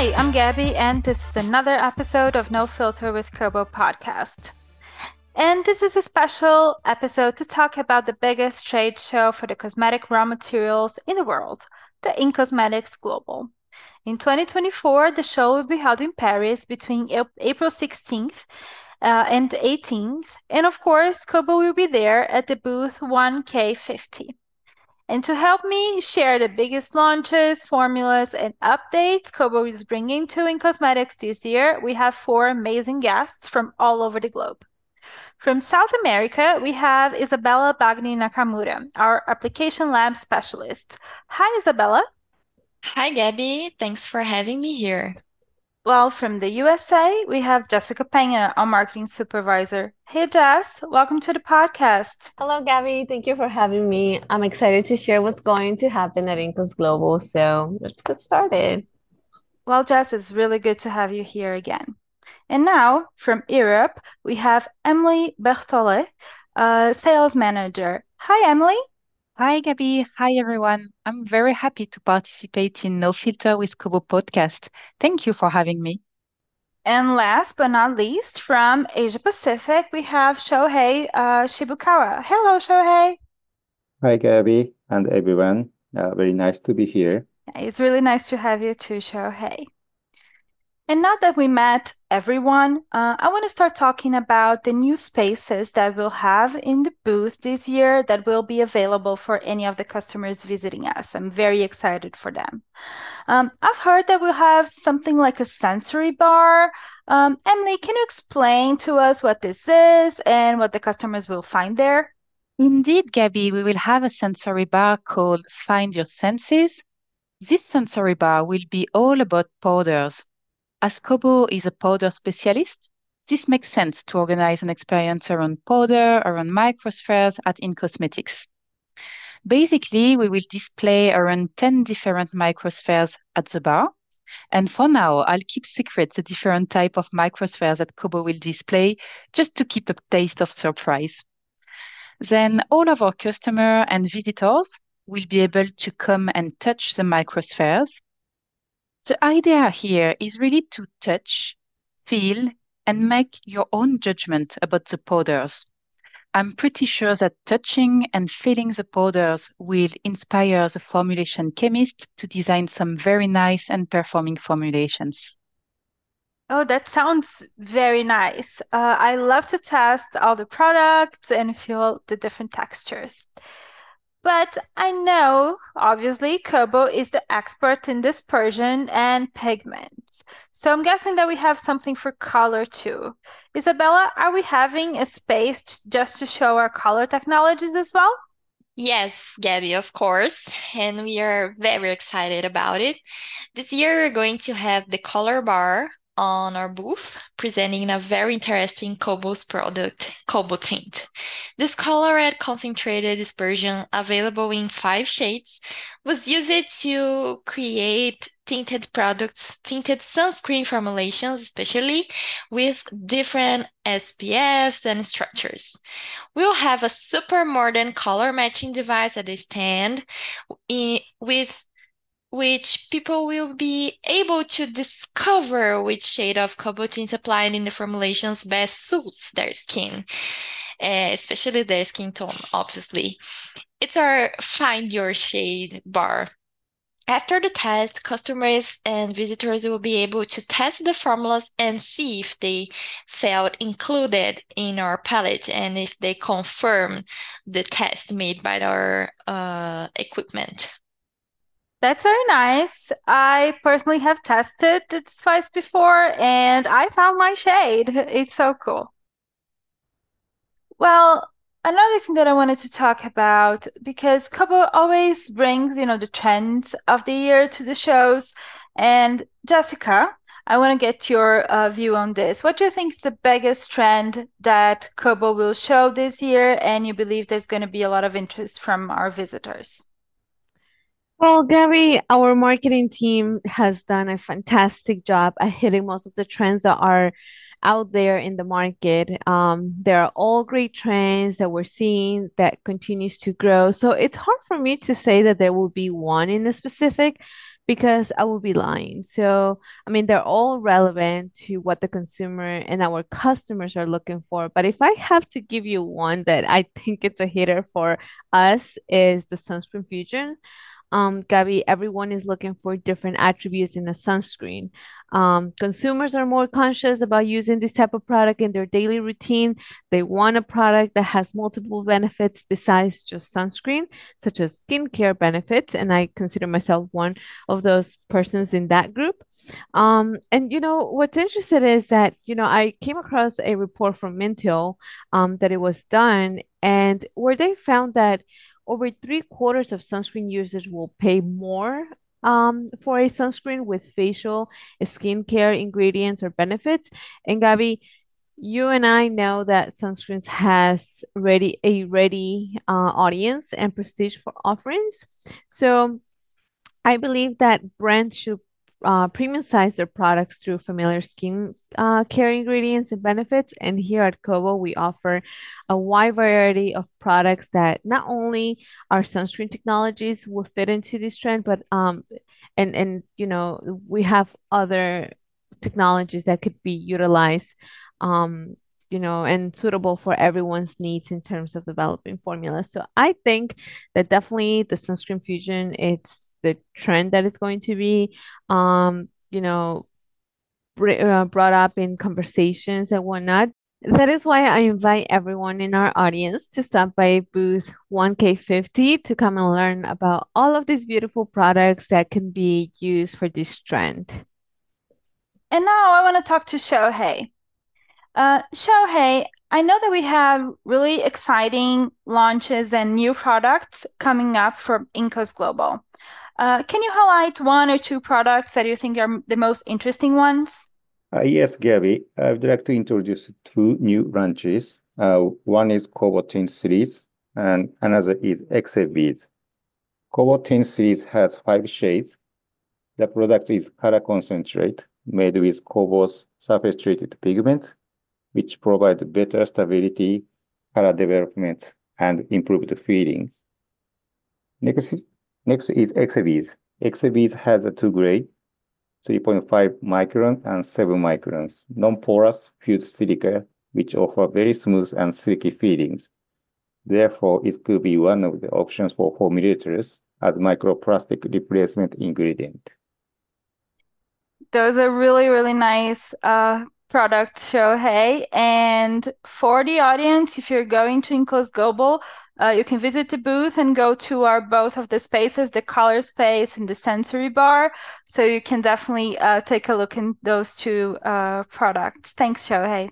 Hi, I'm Gabby, and this is another episode of No Filter with Kobo podcast. And this is a special episode to talk about the biggest trade show for the cosmetic raw materials in the world, the In-Cosmetics Global. In 2024, the show will be held in Paris between April 16th and 18th, and of course, Kobo will be there at the booth 1K50. And to help me share the biggest launches, formulas, and updates Kobo is bringing to In-Cosmetics this year, we have 4 amazing guests from all over the globe. From South America, we have Isabella Bagni Nakamura, our application lab specialist. Hi, Isabella. Hi, Gabby. Thanks for having me here. Well, from the USA, we have Jessica Pena, our marketing supervisor. Hey, Jess, welcome to the podcast. Hello, Gabby. Thank you for having me. I'm excited to share what's going to happen at Incos Global. So let's get started. Well, Jess, it's really good to have you here again. And now, from Europe, we have Emily Berthollet, sales manager. Hi, Emily. Hi, Gabby. Hi, everyone. I'm very happy to participate in No Filter with Kobo podcast. Thank you for having me. And last but not least, from Asia Pacific, we have Shohei Shibukawa. Hello, Shohei. Hi, Gabby and everyone. Very nice to be here. It's really nice to have you too, Shohei. And now that we met everyone, I want to start talking about the new spaces that we'll have in the booth this year that will be available for any of the customers visiting us. I'm very excited for them. I've heard that we'll have something like a sensory bar. Emily, can you explain to us what this is and what the customers will find there? Indeed, Gabby, we will have a sensory bar called Find Your Senses. This sensory bar will be all about powders. As Kobo is a powder specialist, this makes sense to organize an experience around powder, around microspheres at In-Cosmetics. Basically, we will display around 10 different microspheres at the bar. And for now, I'll keep secret the different type of microspheres that Kobo will display just to keep a taste of surprise. Then all of our customers and visitors will be able to come and touch the microspheres. The idea here is really to touch, feel, and make your own judgment about the powders. I'm pretty sure that touching and feeling the powders will inspire the formulation chemist to design some very nice and performing formulations. Oh, that sounds very nice. I love to test all the products and feel the different textures. But I know, obviously, Kobo is the expert in dispersion and pigments. So I'm guessing that we have something for color too. Isabella, are we having a space just to show our color technologies as well? Yes, Gabby, of course. And we are very excited about it. This year, we're going to have the color bar on our booth, presenting a very interesting Kobo's product, Kobo Tint. This color red concentrated dispersion, available in 5 shades, was used to create tinted products, tinted sunscreen formulations, especially with different SPFs and structures. We'll have a super modern color matching device at the stand with which people will be able to discover which shade of Kobo tint applied in the formulations best suits their skin, especially their skin tone, obviously. It's our Find Your Shade bar. After the test, customers and visitors will be able to test the formulas and see if they felt included in our palette and if they confirm the test made by our equipment. That's very nice. I personally have tested it twice before and I found my shade. It's so cool. Well, another thing that I wanted to talk about, because Kobo always brings, the trends of the year to the shows. And Jessica, I want to get your view on this. What do you think is the biggest trend that Kobo will show this year? And you believe there's going to be a lot of interest from our visitors? Well, Gabby, our marketing team has done a fantastic job at hitting most of the trends that are out there in the market. There are all great trends that we're seeing that continues to grow. So it's hard for me to say that there will be one in a specific because I will be lying. So, I mean, they're all relevant to what the consumer and our customers are looking for. But if I have to give you one that I think it's a hitter for us, is the Sunscreen Fusion. Gabby, everyone is looking for different attributes in a sunscreen. Consumers are more conscious about using this type of product in their daily routine. They want a product that has multiple benefits besides just sunscreen, such as skincare benefits. And I consider myself one of those persons in that group. And what's interesting is that, I came across a report from Mintel that it was done, and where they found that over three-quarters of sunscreen users will pay more for a sunscreen with facial skincare ingredients or benefits. And Gabby, you and I know that sunscreens has ready audience and prestige for offerings. So I believe that brands should premium size their products through familiar skin care ingredients and benefits. And here at Kobo, we offer a wide variety of products that not only our sunscreen technologies will fit into this trend, but we have other technologies that could be utilized. And suitable for everyone's needs in terms of developing formulas. So I think that definitely the sunscreen fusion, it's the trend that is going to be, brought up in conversations and whatnot. That is why I invite everyone in our audience to stop by booth 1K50 to come and learn about all of these beautiful products that can be used for this trend. And now I want to talk to Shohei. Shohei, I know that we have really exciting launches and new products coming up from Incos Global. Can you highlight one or two products that you think are the most interesting ones? Yes, Gabby. I would like to introduce two new launches. One is Kobo Tint Series, and another is XAViz. Kobo Tint Series has 5 shades. The product is color concentrate made with Kobo's surface treated pigments, which provide better stability, color development, and improved feelings. Next is XAViz. XAViz has a 2 grade, 3.5 micron and 7 microns, non-porous fused silica, which offer very smooth and silky feelings. Therefore, it could be one of the options for formulators as microplastic replacement ingredient. Those are really, really nice products, Shohei. And for the audience, if you're going to Incos Global, you can visit the booth and go to both of the spaces, the color space and the sensory bar. So you can definitely take a look in those two products. Thanks, Shohei.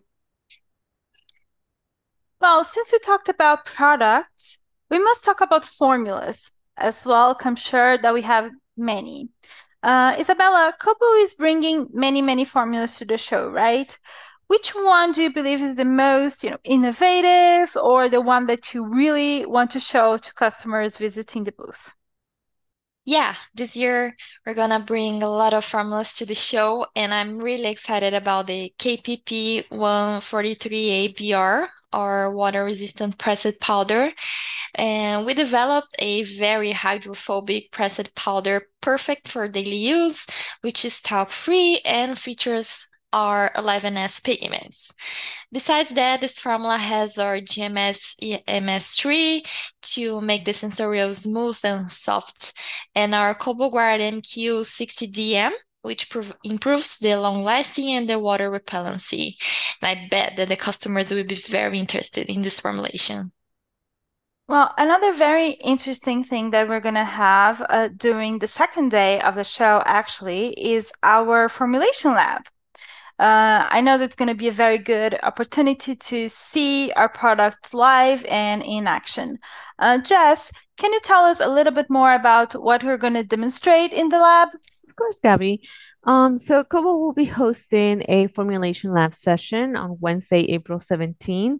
Well, since we talked about products, we must talk about formulas as well. I'm sure that we have many. Isabella, Kobo is bringing many, many formulas to the show, right? Which one do you believe is the most, innovative, or the one that you really want to show to customers visiting the booth? Yeah, this year we're gonna bring a lot of formulas to the show, and I'm really excited about the KPP 143A BR, or water-resistant pressed powder. And we developed a very hydrophobic pressed powder perfect for daily use, which is talc-free and features our 11S pigments. Besides that, this formula has our GMS MS3 to make the sensorial smooth and soft, and our Kobo Guard MQ60DM, which improves the long-lasting and the water repellency. And I bet that the customers will be very interested in this formulation. Well, another very interesting thing that we're going to have during the second day of the show actually is our formulation lab. I know that's going to be a very good opportunity to see our products live and in action. Jess, can you tell us a little bit more about what we're going to demonstrate in the lab? Of course, Gabby. So Kobo will be hosting a formulation lab session on Wednesday, April 17.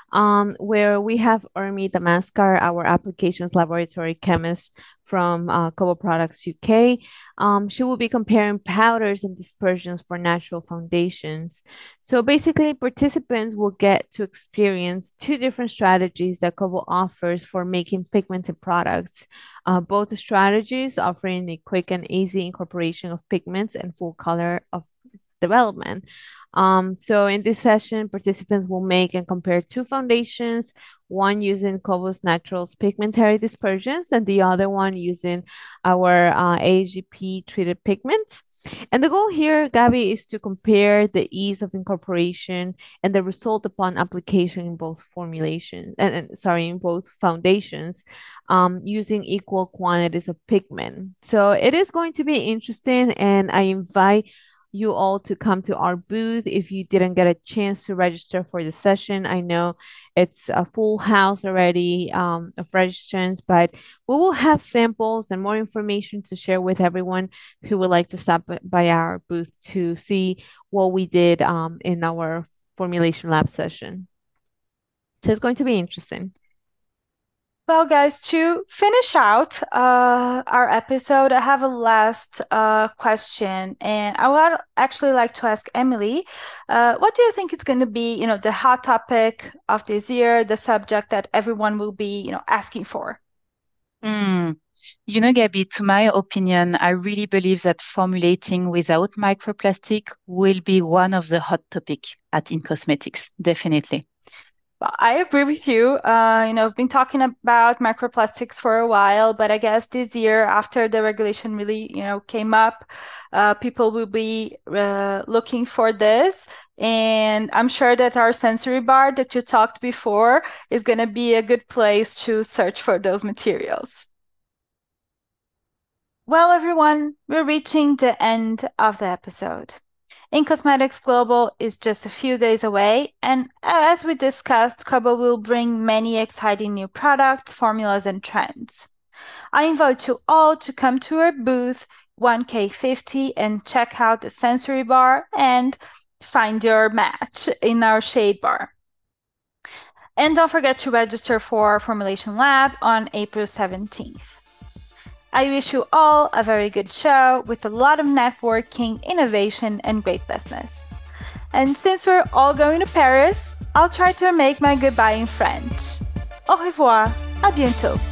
where we have Urmi Damaskar, our applications laboratory chemist from Kobo Products UK. She will be comparing powders and dispersions for natural foundations. So basically, participants will get to experience two different strategies that Kobo offers for making pigmented products. Both strategies offering a quick and easy incorporation of pigments and full color of development. So in this session, participants will make and compare two foundations, one using Kobo's Naturals pigmentary dispersions and the other one using our AGP treated pigments. And the goal here, Gabby, is to compare the ease of incorporation and the result upon application in both formulations, in both foundations, using equal quantities of pigment. So it is going to be interesting, and I invite you all to come to our booth if you didn't get a chance to register for the session. I know it's a full house already of registrants, but we will have samples and more information to share with everyone who would like to stop by our booth to see what we did in our formulation lab session. So it's going to be interesting. Well, guys, to finish out our episode, I have a last question, and I would actually like to ask Emily, what do you think is going to be, the hot topic of this year, the subject that everyone will be, asking for? Gabby, to my opinion, I really believe that formulating without microplastic will be one of the hot topics at In-Cosmetics, definitely. Well, I agree with you. I've been talking about microplastics for a while, but I guess this year, after the regulation really, came up, people will be looking for this. And I'm sure that our sensory bar that you talked before is going to be a good place to search for those materials. Well, everyone, we're reaching the end of the episode. In-Cosmetics Global is just a few days away, and as we discussed, Kobo will bring many exciting new products, formulas, and trends. I invite you all to come to our booth 1K50 and check out the sensory bar and find your match in our shade bar. And don't forget to register for our Formulation Lab on April 17th. I wish you all a very good show with a lot of networking, innovation, and great business. And since we're all going to Paris, I'll try to make my goodbye in French. Au revoir, à bientôt.